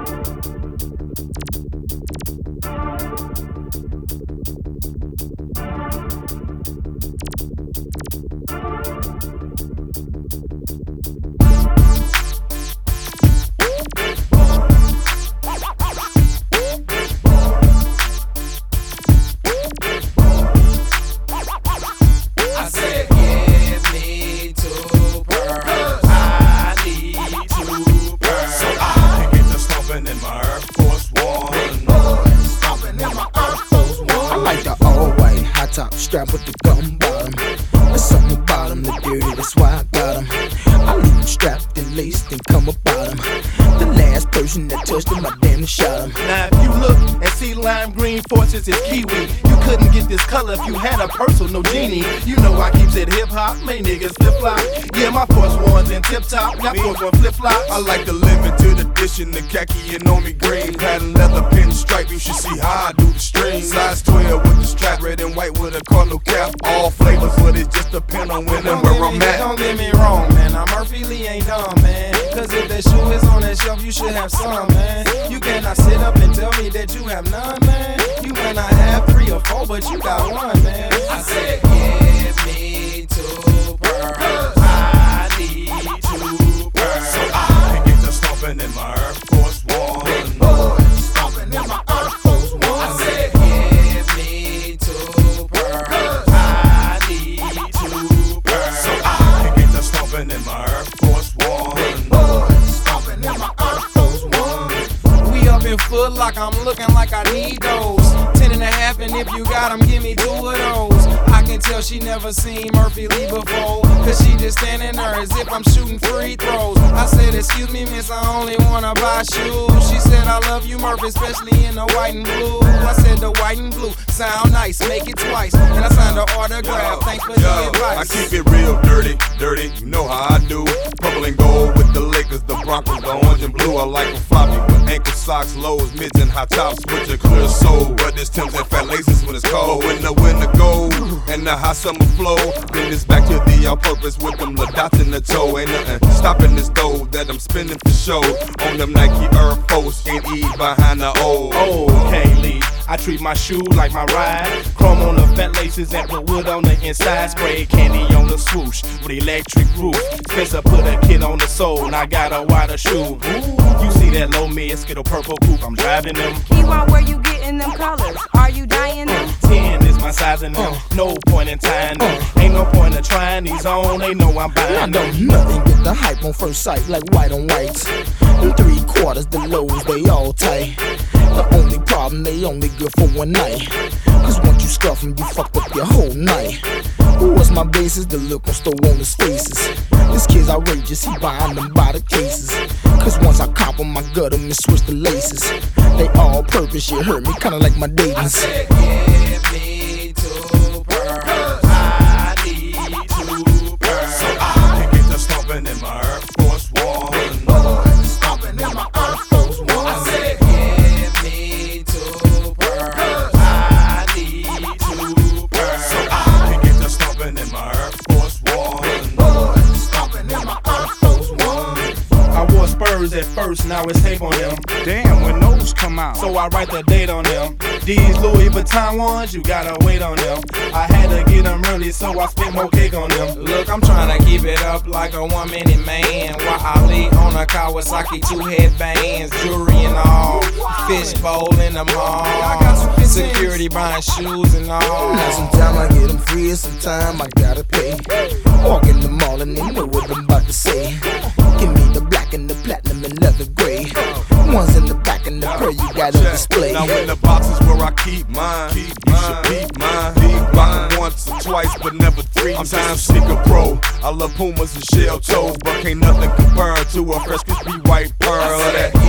Strap with the gun bottom. There's something about him, the dirty, that's why I got him. I leave him strapped and laced and come about him. The last person that touched him, I damn near shot him. Now if you look and see lime green forces is kiwi, you couldn't get this color if you had a purse or no genie. You know I keeps it hip hop, my niggas flip flop. Yeah, my Force One's in tip top, got Force One flip flop. I like the limited edition, the khaki and on me green. Pattern leather pinstripe, you should see how I do the string. Size 12 with the strap, red and white with a cardinal cap. All flavors, but it just depend on when and where I'm at. Don't get me wrong, man, I'm Murphy Lee ain't dumb, man. Cause if that shoe is on that shelf, you should have some, man. You cannot sit up and tell me that you have none, man. You might not have 3 or 4, but you got one, man. I said, give me 2 pearls. I need 2 pearls. So I can get to stomping in my Air Force One. Big boy, stomping in my Air Force One. I said, give me 2 pearls. I need 2 pearls. So I can get to stomping in my Air Force One. Big boy, stomping in my Air Force One. We up in Foot Locker, I'm looking like I need those. 10 and a half, and if you got them, give me 2 of those. I can tell she never seen Murphy Lee before, cause she just standing there as if I'm shooting free throws. I said, excuse me, miss, I only wanna buy shoes. She said, I love you, Murphy, especially in the white and blue. I said, the white and blue sound nice, make it twice. And I signed the autograph, thanks for the advice. I keep it real dirty, dirty, you know how I do. Purple and gold with the Lakers, the Broncos, the orange and blue. I like them floppy with ankle socks, lows, mids, and high tops with a clear soul. But it's Timbs and fat laces when it's cold. But when the winter gold and the hot summer flow, then it's back to the all-purpose with them little dots in the toe. Ain't nothing stopping this dough that I'm spending for show. On them Nike Air Force NE behind the O. Okay, Lee, I treat my shoe like my ride. Chrome on the fat laces and put wood on the inside. Spray candy on the swoosh with electric roof. Spencer put a kid on the sole and I got a wider shoe. You see that low mid Skittle purple coupe, I'm driving them. Keyword, where you getting them colors? Are you dying them? 10 is my size in them, no point in tying them. Ain't no point in trying these on, they know I'm buying I know them. nothing get the hype on first sight like white on whites. Them 3/4, the lows, they all tight. The only problem, they only good for one night. Cause once you scuff them, you fucked up your whole night. Who was my basis? The look on store on his faces. This kid's outrageous, he buying them by the cases. Cause once I cop them, I gut them and switch the laces. They all purpose, shit hurt me kinda like my I Davis. said, give me 2 pearls. I need 2 pearls. So I can get to stomping in my Air Force One. Big boy, stomping in my Air Force One. I said, give me 2 pearls. I need 2 pearls. So I can get to stomping in my Air Force One. Big boy, stomping in my Air Force One. I wore Spurs at first, now it's tape on them. Damn, when those come out. So I write the date on them. These Louis Vuitton ones, you gotta wait on them. I had to get them early, so I spent more cake on them. Look, I'm trying to keep it up like a 1-minute man. While I lay on a Kawasaki, 2 headbands, jewelry and all. Fishbowl in the mall. Security buying shoes and all. Now sometimes I get them free and sometimes I gotta pay. Walk in the mall and they know what I'm about to say. Give me the black and the platinum and leather gray. Ones in the back and the pearl you got on display. Now in the boxes where I keep mine, you should peep mine. Rock 'em once or twice, but never 3 times. I'm sneaker pro. I love Pumas and shell toes, but can't nothing compare to a fresh crispy white pearl. I That said,